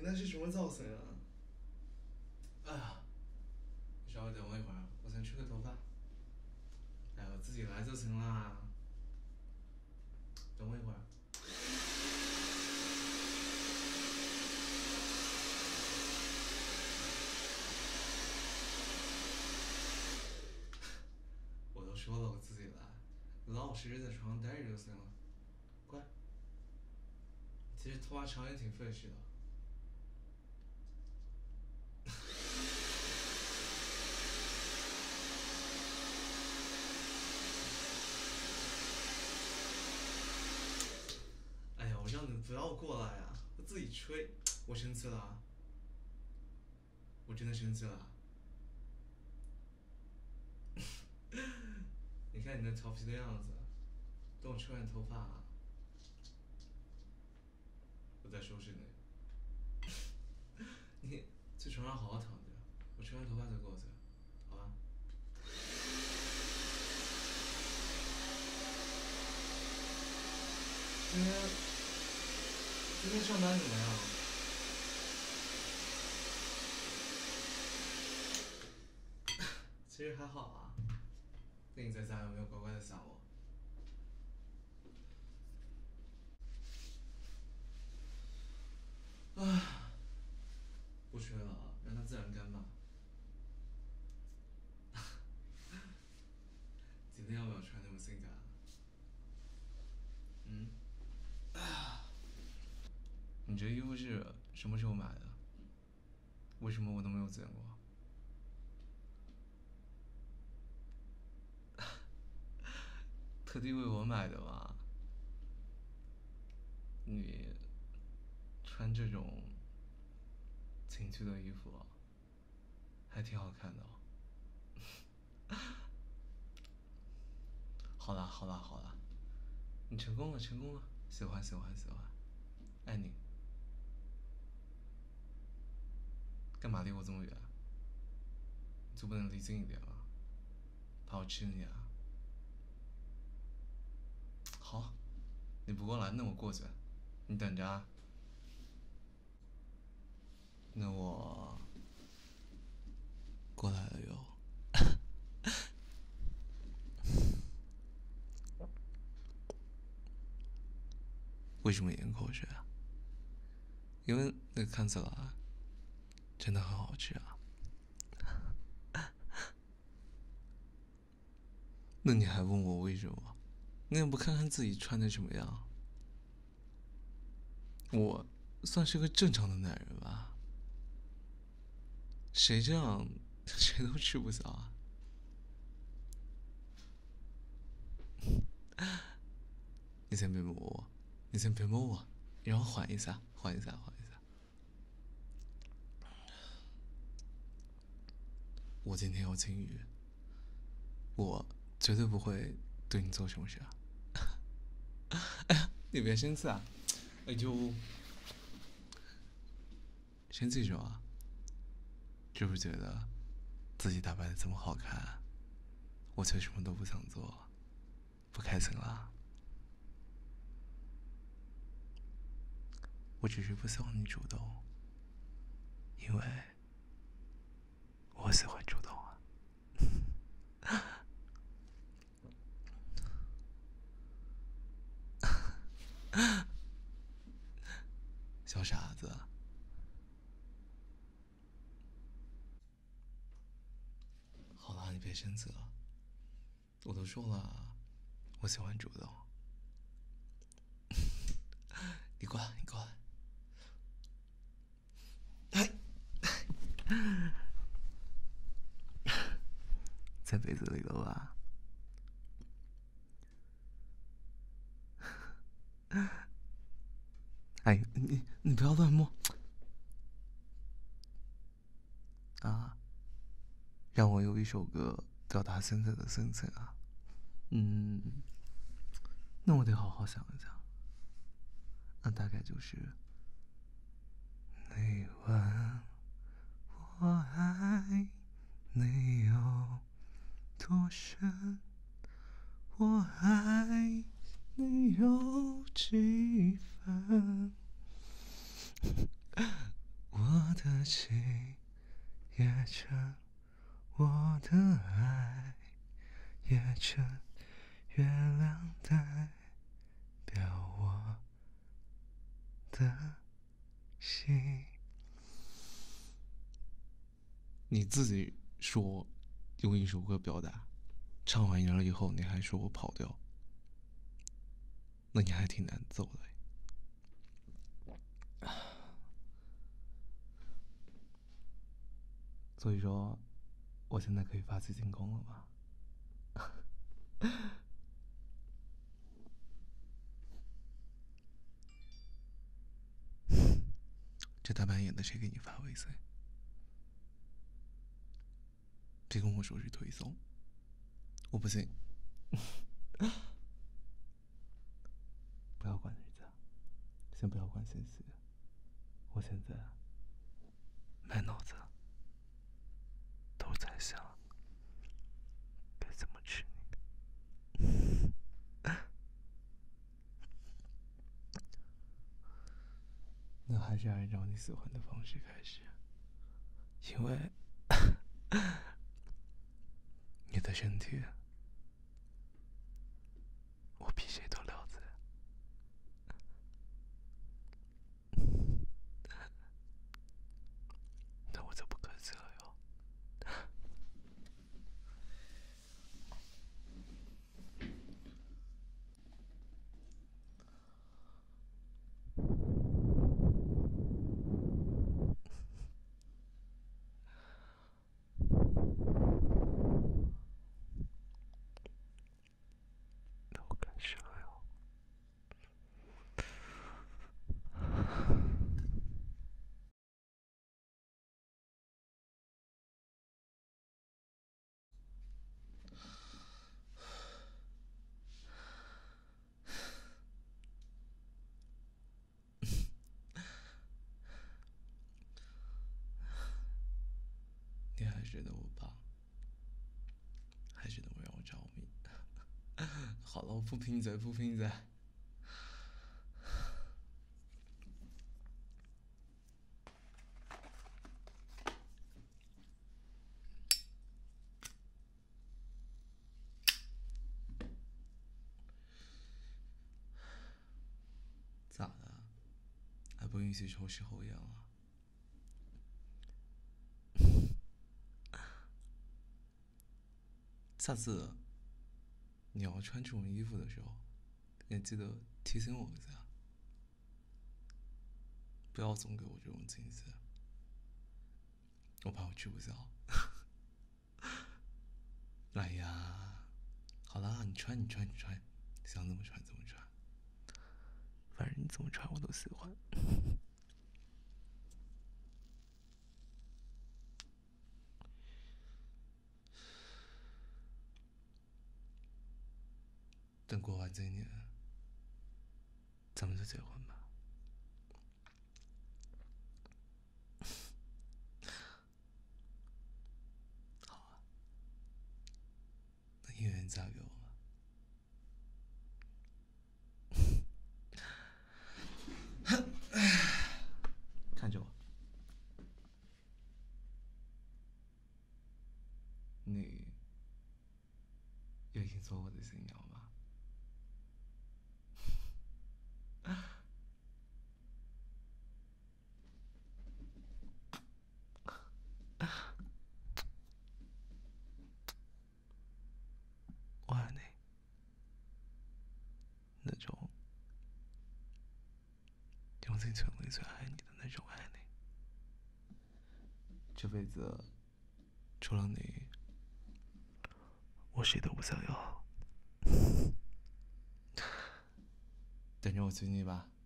那是什么造型啊？哎呀，你稍微等我一会儿，我先吹个头发。哎，我自己来就行啦。等我一会儿。我都说了我自己来，你老老实实在床上待着就行了。乖。其实头发长也挺费事的。哎呀，我让你不要过来呀，我自己吹，我生气了啊！我真的生气了啊。你看你那调皮的样子，等我吹完头发啊，我再收拾你。你去床上好好躺着，我吹完头发再过去，好吧？今天上班怎么样？其实还好啊。那你在家有没有乖乖的想我？唉，不吹了，让它自然干吧。今天要不要穿那么性感？嗯？你这衣服是什么时候买的？为什么我都没有见过？特地为我买的吗？你穿这种情趣的衣服，还挺好看的哦。好啦好啦好啦，你成功了成功了，喜欢喜欢喜欢，爱你。干嘛离我这么远？就不能离近一点吗？怕我吃你啊？好，你不过来，那我过去，你等着啊。那我过来了哟。为什么咽口水啊？因为那个看起来真的很好吃啊。那你还问我为什么？你也不看看自己穿的什么样？我算是个正常的男人吧？谁这样，谁都吃不消啊。你先别摸我，你先别摸我，你让我缓一下，缓一下，缓一下。我今天要禁欲，我绝对不会对你做什么事啊。哎呀，你别生气啊！哎就生气什么？是不是觉得自己打扮的这么好看，我却什么都不想做，不开心了？我只是不希望你主动，因为我喜欢主动啊。小傻子，好啦，你别生气了。我都说了，我喜欢主动。你过来，你过来。在被子里了吧？哎，你不要乱摸啊！让我有一首歌表达现在的心情啊。那我得好好想一想。那大概就是：你问我爱你有多深，我爱你有几分？ 的情，也成我的爱，也成月亮代表我的心。你自己说用一首歌表达，唱完了以后你还说我跑调，那你还挺难走的。所以说，我现在可以发起进攻了吗？这大半夜的，谁给你发微信？别跟我说是推送，我不信。不要管日子，先不要管信息，我现在满脑子都在想该怎么吃你。那还是按照你喜欢的方式开始，因为你的身体我比谁都了解。那我就不客气了哟。那我开始了哟。你还觉得我棒，还觉得我让我着迷。好了，我不拼嘴，不拼嘴。咋的？还不允许抽事后烟啊？下次你要穿这种衣服的时候，也记得提醒我一下，不要总给我这种惊喜，我怕我吃不消。哎呀，好啦，你穿，想怎么穿怎么穿，反正你怎么穿我都喜欢。等过完今年，咱们就结婚吧。好啊，那你愿意嫁给我吗？看着我，你愿意做我的新娘吗？我爱你，那种用尽全力最爱你的那种爱你。这辈子除了你，我谁都不想要。等着我娶你吧。